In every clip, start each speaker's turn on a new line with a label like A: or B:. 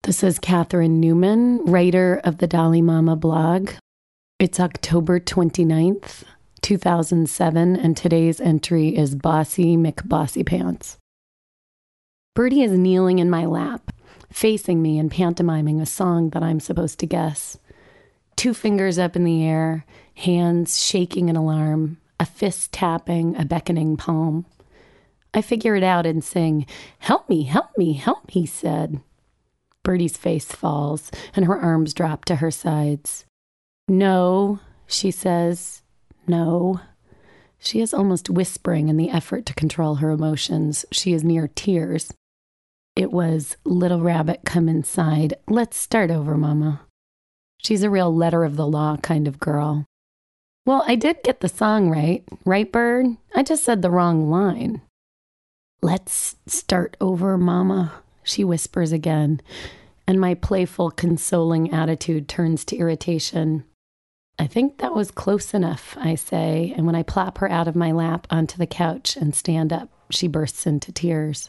A: This is Catherine Newman, writer of the Dolly Mama blog. It's October 29th, 2007, and today's entry is Bossy McBossy Pants. Birdie is kneeling in my lap, facing me and pantomiming a song that I'm supposed to guess. 2 fingers up in the air, hands shaking in alarm, a fist tapping, a beckoning palm. I figure it out and sing, "Help me, help me, help," he said. Birdie's face falls, and her arms drop to her sides. "No," she says. "No." She is almost whispering in the effort to control her emotions. She is near tears. It was, "Little rabbit, come inside. Let's start over, Mama." She's a real letter of the law kind of girl. "Well, I did get the song right. Right, Bird? I just said the wrong line." "Let's start over, Mama," she whispers again, and my playful, consoling attitude turns to irritation. "I think that was close enough," I say, and when I plop her out of my lap onto the couch and stand up, she bursts into tears.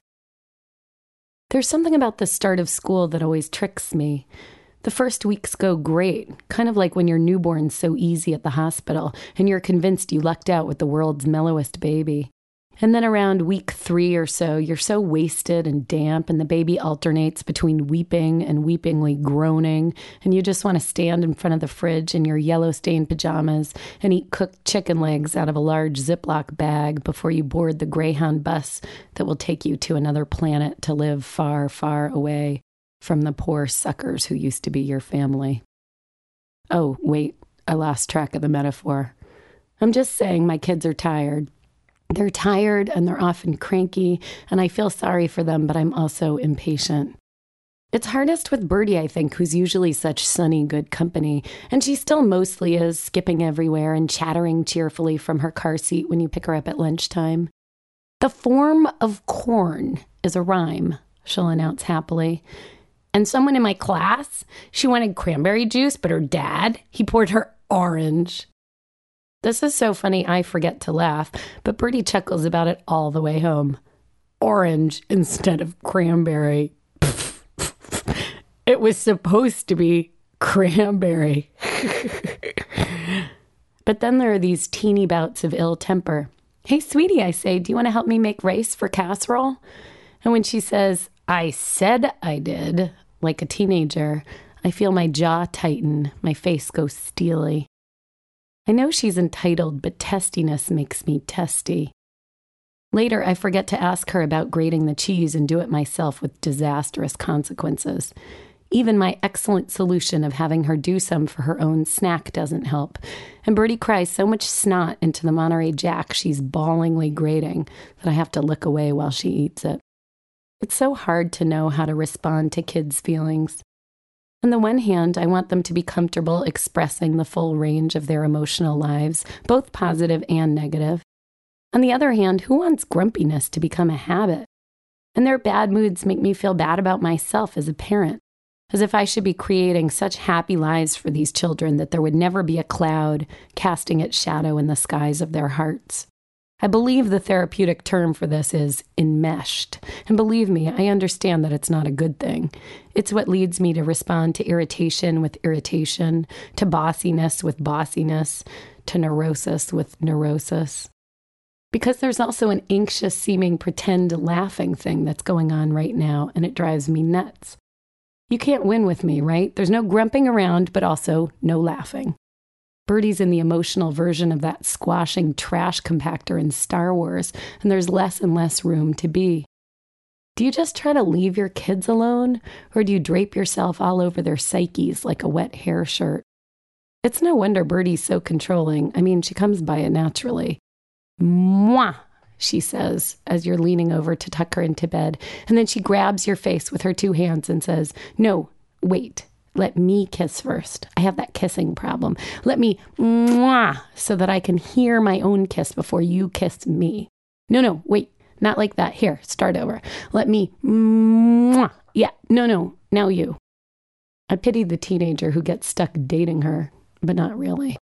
A: There's something about the start of school that always tricks me. The first weeks go great, kind of like when your newborn's so easy at the hospital and you're convinced you lucked out with the world's mellowest baby. And then around week 3 or so, you're so wasted and damp, and the baby alternates between weeping and weepingly groaning, and you just want to stand in front of the fridge in your yellow-stained pajamas and eat cooked chicken legs out of a large Ziploc bag before you board the Greyhound bus that will take you to another planet to live far, far away from the poor suckers who used to be your family. Oh, wait, I lost track of the metaphor. I'm just saying my kids are tired. They're tired and they're often cranky, and I feel sorry for them, but I'm also impatient. It's hardest with Birdie, I think, who's usually such sunny, good company, and she still mostly is, skipping everywhere and chattering cheerfully from her car seat when you pick her up at lunchtime. "The form of corn is a rhyme," she'll announce happily. "And someone in my class, she wanted cranberry juice, but her dad, he poured her orange." This is so funny I forget to laugh, but Birdie chuckles about it all the way home. Orange instead of cranberry. It was supposed to be cranberry. But then there are these teeny bouts of ill temper. "Hey, sweetie," I say, "do you want to help me make rice for casserole?" And when she says, "I said I did," like a teenager, I feel my jaw tighten, my face go steely. I know she's entitled, but testiness makes me testy. Later, I forget to ask her about grating the cheese and do it myself with disastrous consequences. Even my excellent solution of having her do some for her own snack doesn't help, and Birdie cries so much snot into the Monterey Jack she's bawlingly grating that I have to look away while she eats it. It's so hard to know how to respond to kids' feelings. On the one hand, I want them to be comfortable expressing the full range of their emotional lives, both positive and negative. On the other hand, who wants grumpiness to become a habit? And their bad moods make me feel bad about myself as a parent, as if I should be creating such happy lives for these children that there would never be a cloud casting its shadow in the skies of their hearts. I believe the therapeutic term for this is enmeshed. And believe me, I understand that it's not a good thing. It's what leads me to respond to irritation with irritation, to bossiness with bossiness, to neurosis with neurosis. Because there's also an anxious-seeming pretend laughing thing that's going on right now, and it drives me nuts. You can't win with me, right? There's no grumping around, but also no laughing. Birdie's in the emotional version of that squashing trash compactor in Star Wars, and there's less and less room to be. Do you just try to leave your kids alone, or do you drape yourself all over their psyches like a wet hair shirt? It's no wonder Birdie's so controlling. I mean, she comes by it naturally. "Mwah," she says, as you're leaning over to tuck her into bed, and then she grabs your face with her 2 hands and says, "No, wait. Let me kiss first. I have that kissing problem. Let me mwah so that I can hear my own kiss before you kiss me. No, wait, not like that. Here, start over. Let me mwah. Yeah, no, now you." I pity the teenager who gets stuck dating her, but not really.